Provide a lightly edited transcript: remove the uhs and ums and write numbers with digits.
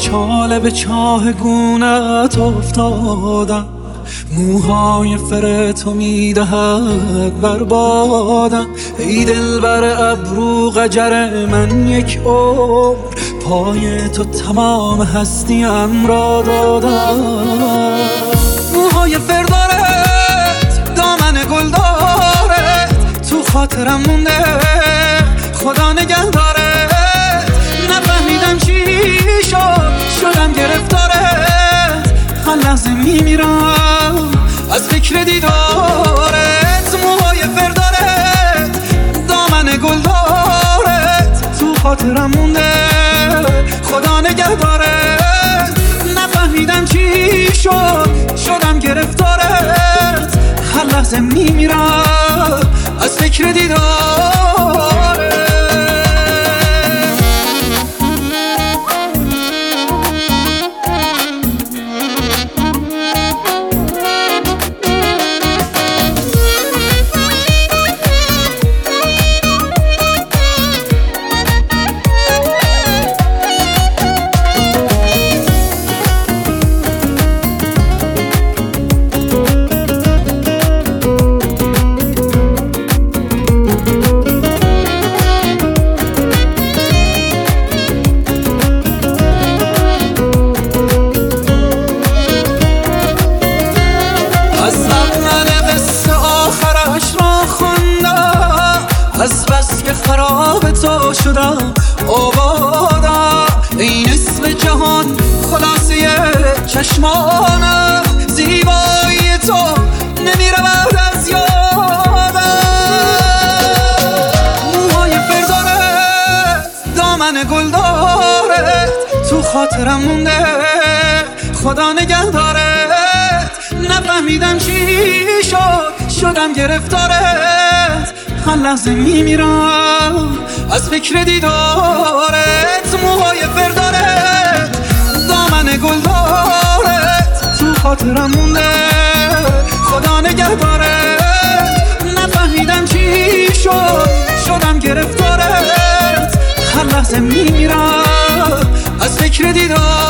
چاله به چاه گونت افتادم، موهای فر تو میدهد بربادم. ای دلبر ابرو قجر من یک عمر، پای تو تمام هستیم را دادم. موهای فر دارد، دامن گل دارد، تو خاطرم مونده خدا نگه دارد. نفهمیدم چی شد، شدم گرفتارت، هر لحظه میمیرم از فکر دیدارت. موهای فر دارد، دامن گل دارد، تو خاطرم مونده خدا نگه دارد. نفهمیدم چی شد، شدم گرفتارت، هر لحظه میمیرم از فکر دیدارت. از بس که خراب تو شدم آبادم، ای نصف جهان خلاصه چشمانم. زیبایی تو نمیرود از یادم. موهای فر دارد، دامن گل دارد، تو خاطرم مونده خدا نگه دارد. نفهمیدم چی شد، شدم گرفتارت، هر لحظه میمیرم از فکر دیدارت. موهای فر دارد، دامن گل دارد، تو خاطرم مونده خدا نگه دارد. نفهمیدم چی شد، شدم گرفتارت، هر لحظه میمیرم از فکر دیدارت.